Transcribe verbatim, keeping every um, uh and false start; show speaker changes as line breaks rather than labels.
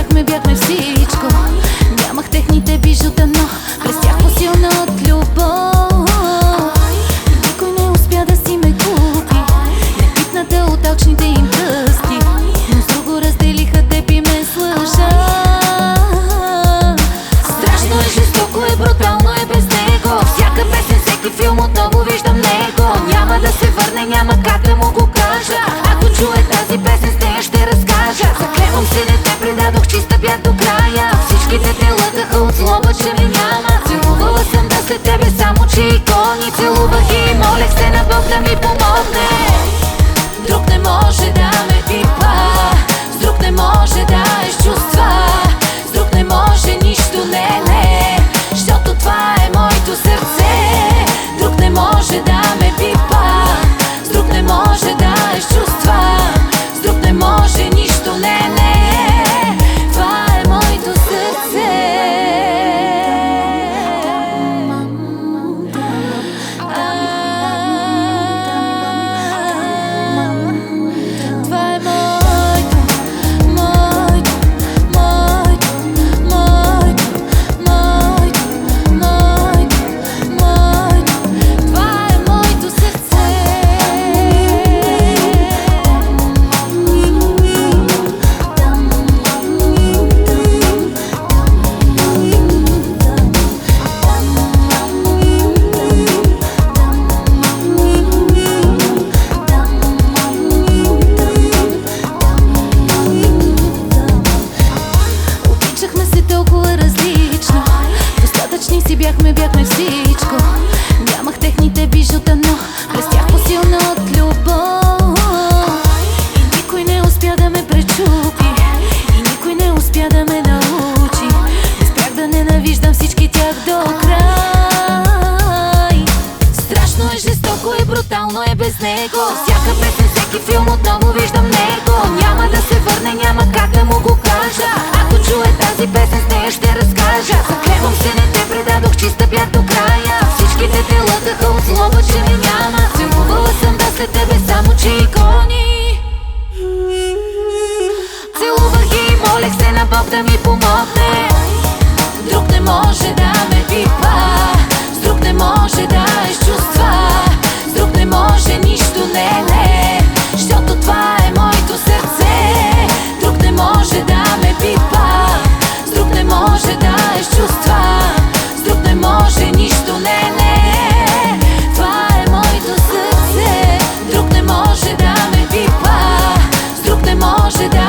бяхме, бяхме всичко. Нямах техните бижута, но през тях по-силна от любов. Никой не успя да си ме купи, не пипната от алчните им пръсти, но с друго разделиха теб и ме слъжа. Страшно е, жестоко е, брутално е без него. Всяка песен, всеки филм отново виждам него. Няма да се върне, няма как да му го кажа. Ако чуе тази песен, с нея ще разкажа. Заклевам се, не те предадох, чиста бях до края. Всичките те лъгаха от злоба, че ме няма. Целувала съм да след тебе, само че икони. Целувах и молех се на Бог да ми помогне. Друг не може да ме пипа, с друг не може да изчувства, с друг не може нищо, не, не, защото това е моето сърце. Друг не може да ме пипа, с друг не може да изчувства, с друг не може нищо, не, не, това е моето сърце. Това е моето, моето, моето, моето, моето, моето, моето. Това е моето сърце. Обичахме се толкова различно, достатъчни си бяхме, бяхме всичко. Нямах техните бижута, но през тях по-силна от любов. И никой не успя да ме пречупи, и никой не успя да ме научи. Не спрях да ненавиждам всички тях до край. Страшно е, жестоко е, брутално е без него. Всяка песен, всеки филм отново виждам него. Няма да се върне, няма как да му го кажа. Ако чуе тази песен, с нея ще разкажа. Заклевам се, не те предадох, чиста бях до края. Всичките те лъгаха от злоба, че ме няма. Целувала съм да след тебе, само че икони. Целувах и молех се на Бог да ми помогне. Друг не може да ме пипа, с друг не може да изчувства, с друг не може нищо, не, не, защото това е моето сърце. Друг не може да ме пипа, с друг не може да изчувства, с друг не може нищо, не, не, това е моето сърце. Друг не може да ме пипа, с друг не може да